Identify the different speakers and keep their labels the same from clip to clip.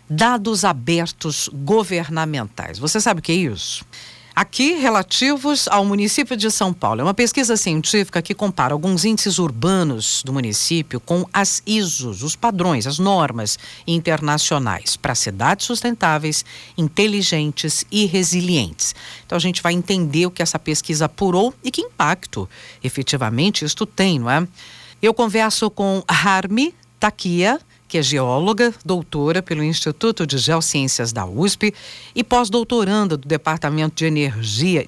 Speaker 1: dados abertos governamentais. Você sabe o que é isso? Aqui, relativos ao município de São Paulo. É uma pesquisa científica que compara alguns índices urbanos do município com as ISOs, os padrões, as normas internacionais para cidades sustentáveis, inteligentes e resilientes. Então, a gente vai entender o que essa pesquisa apurou e que impacto, efetivamente, isto tem, não é? Eu converso com Harmy Takia, que é geóloga, doutora pelo Instituto de Geociências da USP e pós-doutoranda do Departamento de Engenharia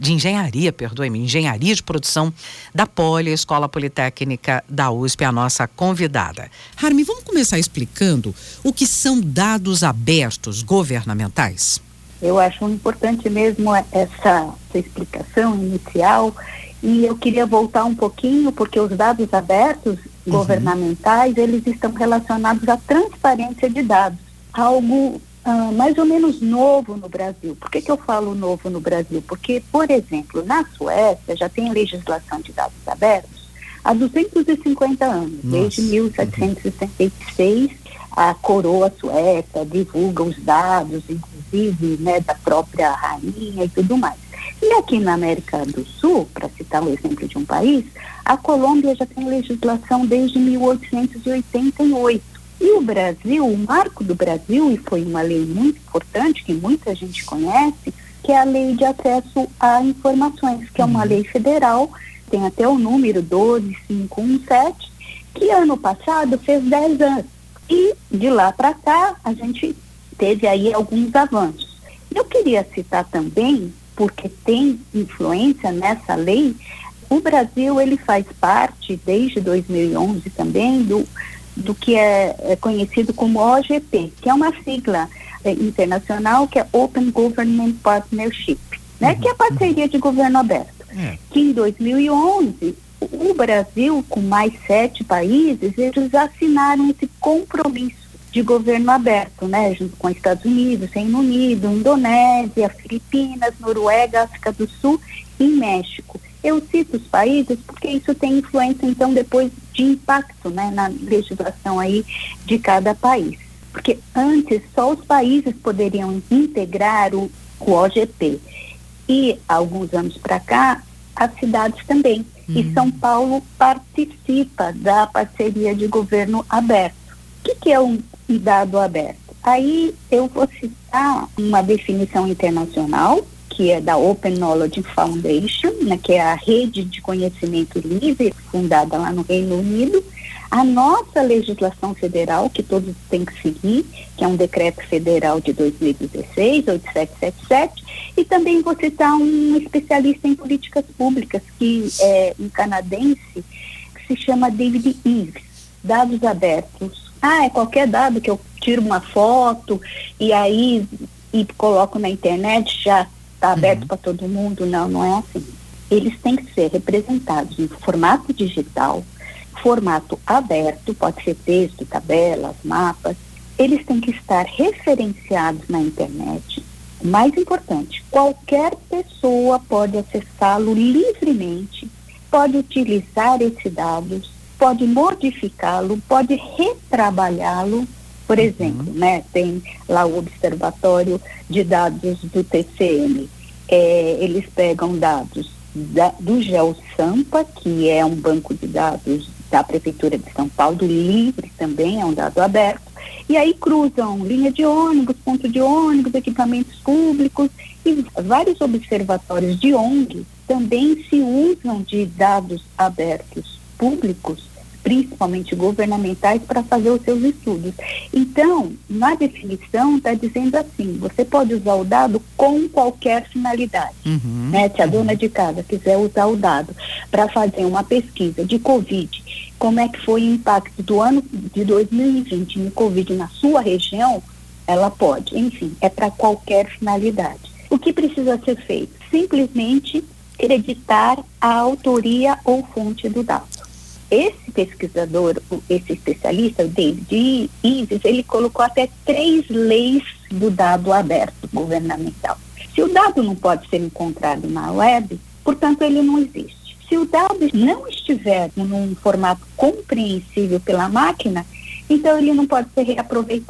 Speaker 1: de Produção da Poli, Escola Politécnica da USP, a nossa convidada. Harmy, vamos começar explicando o que são dados abertos governamentais?
Speaker 2: Eu acho importante mesmo essa explicação inicial e eu queria voltar um pouquinho porque os dados abertos governamentais, eles estão relacionados à transparência de dados, algo mais ou menos novo no Brasil. Por que eu falo novo no Brasil? Porque, por exemplo, na Suécia já tem legislação de dados abertos há 250 anos, desde 1766, a coroa sueca divulga os dados, inclusive, né, da própria rainha e tudo mais. E aqui na América do Sul, para citar o exemplo de um país, a Colômbia já tem legislação desde 1888. E o Brasil, o marco do Brasil, e foi uma lei muito importante, que muita gente conhece, que é a Lei de Acesso a Informações, que é uma lei federal, tem até o número 12517, que ano passado fez 10 anos. E de lá para cá, a gente teve aí alguns avanços. Eu queria citar também, porque tem influência nessa lei, o Brasil ele faz parte, desde 2011 também, do que é conhecido como OGP, que é uma sigla internacional, que é Open Government Partnership, né, que é a parceria de governo aberto. Que em 2011, o Brasil, com mais 7 países, eles assinaram esse compromisso de governo aberto, né, junto com Estados Unidos, Reino Unido, Indonésia, Filipinas, Noruega, África do Sul e México. Eu cito os países porque isso tem influência, então, depois de impacto, né, na legislação aí de cada país. Porque antes só os países poderiam integrar o OGP. E, há alguns anos para cá, as cidades também. E São Paulo participa da parceria de governo aberto. O que é um dado aberto? Aí eu vou citar uma definição internacional, que é da Open Knowledge Foundation, né, que é a rede de conhecimento livre, fundada lá no Reino Unido. A nossa legislação federal, que todos têm que seguir, que é um decreto federal de 2016, 8777, e também vou citar um especialista em políticas públicas, que é um canadense, que se chama David Eves. Dados abertos. É qualquer dado que eu tiro uma foto e aí coloco na internet, já está aberto para todo mundo. Não é assim. Eles têm que ser representados em formato digital, formato aberto, pode ser texto, tabelas, mapas. Eles têm que estar referenciados na internet. O mais importante, qualquer pessoa pode acessá-lo livremente, pode utilizar esses dados, pode modificá-lo, pode retrabalhá-lo. Por exemplo, né, tem lá o Observatório de Dados do TCM. Eles pegam dados do GeoSampa, que é um banco de dados da Prefeitura de São Paulo, livre também, é um dado aberto, e aí cruzam linha de ônibus, ponto de ônibus, equipamentos públicos, e vários observatórios de ONG também se usam de dados abertos públicos, principalmente governamentais, para fazer os seus estudos. Então, na definição está dizendo assim, você pode usar o dado com qualquer finalidade. Né? Se a dona de casa quiser usar o dado para fazer uma pesquisa de Covid, como é que foi o impacto do ano de 2020 no Covid na sua região, ela pode. Enfim, é para qualquer finalidade. O que precisa ser feito? Simplesmente acreditar a autoria ou fonte do dado. Esse pesquisador, esse especialista, o David Eves, ele colocou até 3 leis do dado aberto governamental. Se o dado não pode ser encontrado na web, portanto, ele não existe. Se o dado não estiver num formato compreensível pela máquina, então ele não pode ser reaproveitado.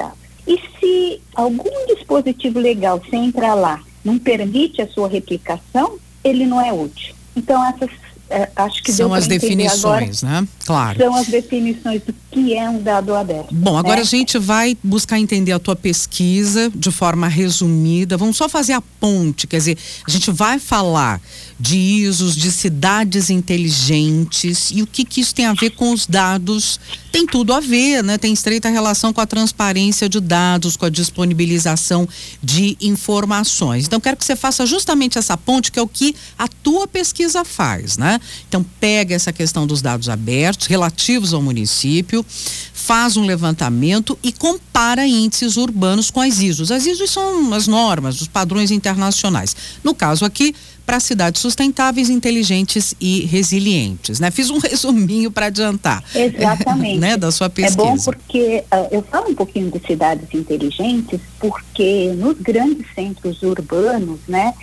Speaker 2: E se algum dispositivo legal, você entrar lá, não permite a sua replicação, ele não é útil. Então, essas acho que
Speaker 1: são as definições,
Speaker 2: agora,
Speaker 1: né? Claro.
Speaker 2: São as definições do que é um dado aberto.
Speaker 1: Bom, agora a gente vai buscar entender a tua pesquisa de forma resumida. Vamos só fazer a ponte, quer dizer, a gente vai falar de ISOs, de cidades inteligentes e o que isso tem a ver com os dados. Tem tudo a ver, né? Tem estreita relação com a transparência de dados, com a disponibilização de informações. Então, quero que você faça justamente essa ponte, que é o que a tua pesquisa faz, né? Então, pega essa questão dos dados abertos, relativos ao município, faz um levantamento e compara índices urbanos com as ISOs. As ISOs são as normas, os padrões internacionais. No caso aqui, para cidades sustentáveis, inteligentes e resilientes, né? Fiz um resuminho para adiantar.
Speaker 2: Exatamente.
Speaker 1: Né, da sua pesquisa.
Speaker 2: É bom porque eu falo um pouquinho de cidades inteligentes, porque nos grandes centros urbanos, né,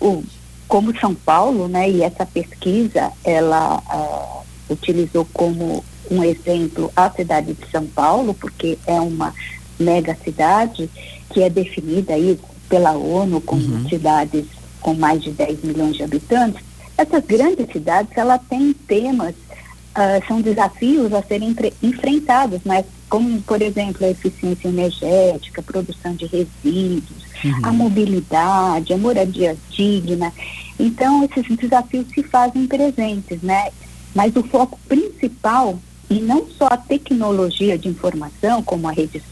Speaker 2: como São Paulo, né, e essa pesquisa, ela utilizou como um exemplo a cidade de São Paulo, porque é uma mega cidade que é definida aí pela ONU como cidades com mais de 10 milhões de habitantes. Essas grandes cidades, ela tem temas, são desafios a serem enfrentados, mas como, por exemplo, a eficiência energética, a produção de resíduos, a mobilidade, a moradia digna. Então, esses desafios se fazem presentes, né? Mas o foco principal, e não só a tecnologia de informação, como as redes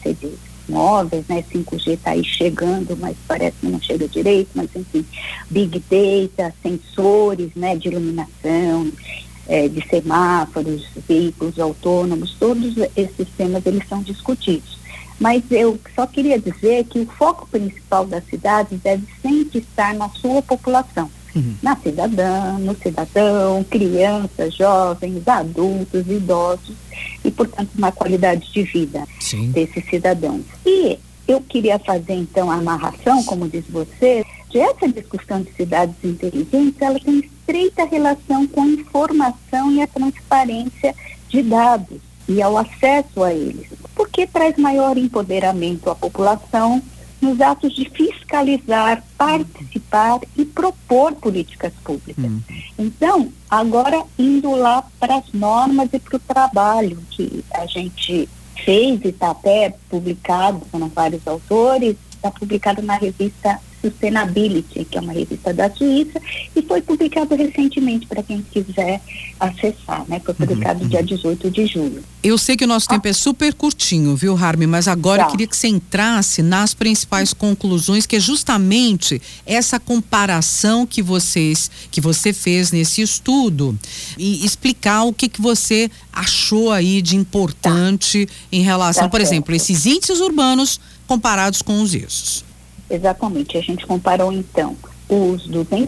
Speaker 2: móveis, né, 5G está aí chegando, mas parece que não chega direito, mas enfim, Big Data, sensores, né, de iluminação, de semáforos, veículos autônomos, todos esses temas eles são discutidos. Mas eu só queria dizer que o foco principal das cidades deve sempre estar na sua população, na cidadã, no cidadão, crianças, jovens, adultos, idosos e, portanto, na qualidade de vida desses cidadãos. E eu queria fazer, então, a amarração, como diz você, de essa discussão de cidades inteligentes, ela tem estreita relação com a informação e a transparência de dados e ao acesso a eles, porque traz maior empoderamento à população nos atos de fiscalizar, participar e propor políticas públicas. Então, agora indo lá para as normas e para o trabalho que a gente fez e está até publicado, foram vários autores, está publicado na revista Sustainability, que é uma revista da Suíça, e foi publicado recentemente para quem quiser acessar, né? Foi publicado dia 18 de julho.
Speaker 1: Eu sei que o nosso tempo é super curtinho, viu, Harmy? Mas agora eu queria que você entrasse nas principais conclusões, que é justamente essa comparação que você fez nesse estudo e explicar o que você achou aí de importante em relação, por exemplo, esses índices urbanos comparados com os ISOs.
Speaker 2: Exatamente, a gente comparou então os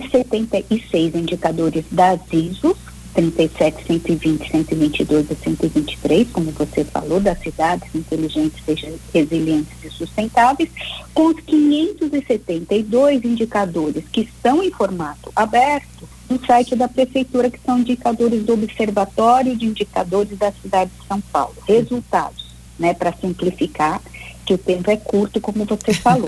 Speaker 2: 276 indicadores das ISOs, 37, 120, 122 e 123, como você falou, das cidades inteligentes, resilientes e sustentáveis, com os 572 indicadores que estão em formato aberto no site da Prefeitura, que são indicadores do Observatório de Indicadores da cidade de São Paulo. Resultados, né, para simplificar, que o tempo é curto, como você falou.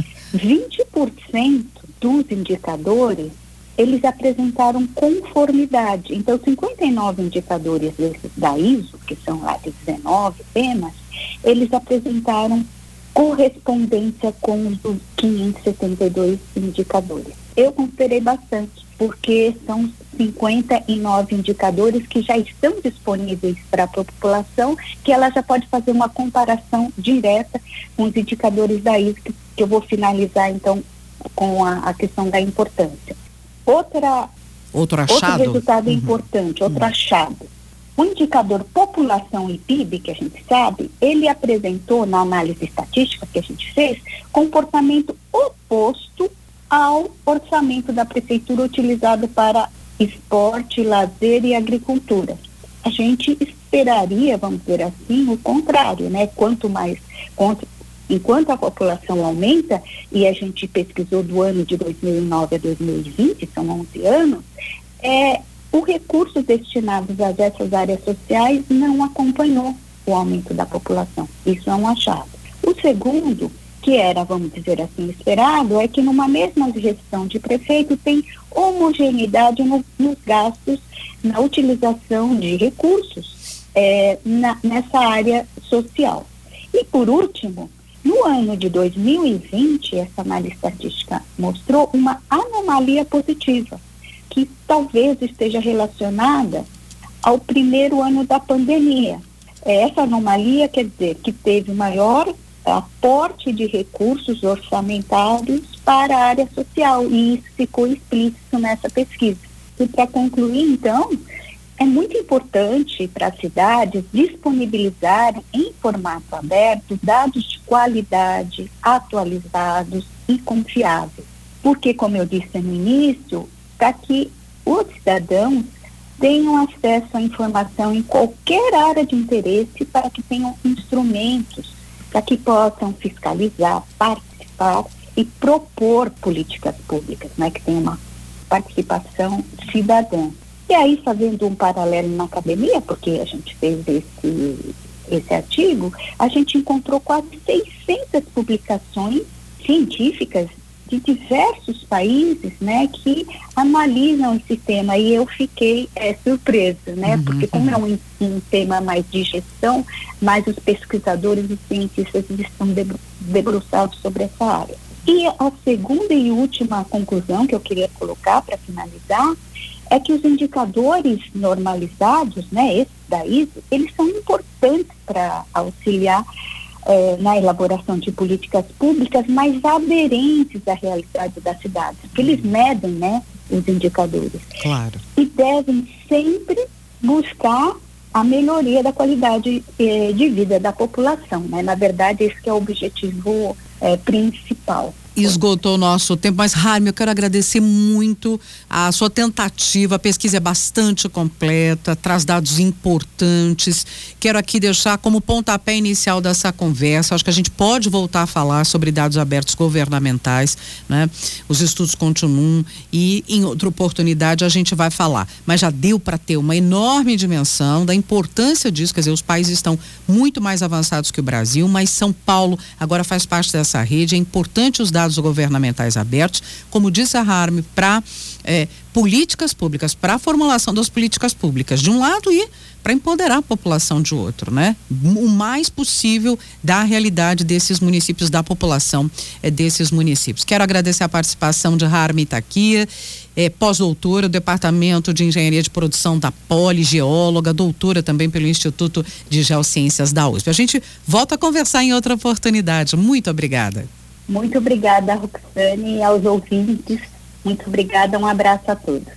Speaker 2: 20% dos indicadores, eles apresentaram conformidade. Então, 59 indicadores da ISO, que são lá de 19 temas, eles apresentaram correspondência com os dos 572 indicadores. Eu considerei bastante, porque são 59 indicadores que já estão disponíveis para a população, que ela já pode fazer uma comparação direta com os indicadores da ISO, que eu vou finalizar, então, com a questão da importância. Outro resultado importante, outro achado. O indicador população e PIB, que a gente sabe, ele apresentou na análise estatística que a gente fez, comportamento oposto ao orçamento da prefeitura utilizado para esporte, lazer e agricultura. A gente esperaria, vamos dizer assim, o contrário, né? Enquanto a população aumenta, e a gente pesquisou do ano de 2009 a 2020, são 11 anos, o recurso destinado a essas áreas sociais não acompanhou o aumento da população. Isso é um achado. O segundo, que era, vamos dizer assim, esperado, é que numa mesma gestão de prefeito tem homogeneidade nos gastos, na utilização de recursos nessa área social. E por último, no ano de 2020, essa análise estatística mostrou uma anomalia positiva, que talvez esteja relacionada ao primeiro ano da pandemia. Essa anomalia quer dizer que teve maior aporte de recursos orçamentários para a área social, e isso ficou explícito nessa pesquisa. E para concluir, então, é muito importante para as cidades disponibilizarem em formato aberto dados de qualidade, atualizados e confiáveis. Porque, como eu disse no início, para que os cidadãos tenham acesso à informação em qualquer área de interesse, para que tenham instrumentos para que possam fiscalizar, participar e propor políticas públicas, né, que tenham uma participação cidadã. E aí, fazendo um paralelo na academia, porque a gente fez esse artigo, a gente encontrou quase 600 publicações científicas de diversos países, né, que analisam esse tema, e eu fiquei surpresa, né, porque como é um tema mais de gestão, mas os pesquisadores e cientistas estão debruçados sobre essa área. E a segunda e última conclusão que eu queria colocar para finalizar é que os indicadores normalizados, né, esses da ISO, eles são importantes para auxiliar na elaboração de políticas públicas mais aderentes à realidade da cidade, porque eles medem, né, os indicadores.
Speaker 1: Claro.
Speaker 2: E devem sempre buscar a melhoria da qualidade de vida da população, né? Na verdade, esse que é o objetivo principal.
Speaker 1: Esgotou o nosso tempo, mas Harmy, eu quero agradecer muito a sua tentativa. A pesquisa é bastante completa, traz dados importantes. Quero aqui deixar como pontapé inicial dessa conversa, acho que a gente pode voltar a falar sobre dados abertos governamentais, né? Os estudos continuam e em outra oportunidade a gente vai falar, mas já deu para ter uma enorme dimensão da importância disso. Quer dizer, os países estão muito mais avançados que o Brasil, mas São Paulo agora faz parte dessa rede. É importante os dados governamentais abertos, como disse a Harmy, para políticas públicas, para a formulação das políticas públicas de um lado e para empoderar a população de outro, né? O mais possível da realidade desses municípios, da população desses municípios. Quero agradecer a participação de Harmy Takia, pós-doutora do Departamento de Engenharia de Produção da Poli, geóloga, doutora também pelo Instituto de Geociências da USP. A gente volta a conversar em outra oportunidade. Muito obrigada.
Speaker 2: Muito obrigada, Roxane, e aos ouvintes. Muito obrigada, um abraço a todos.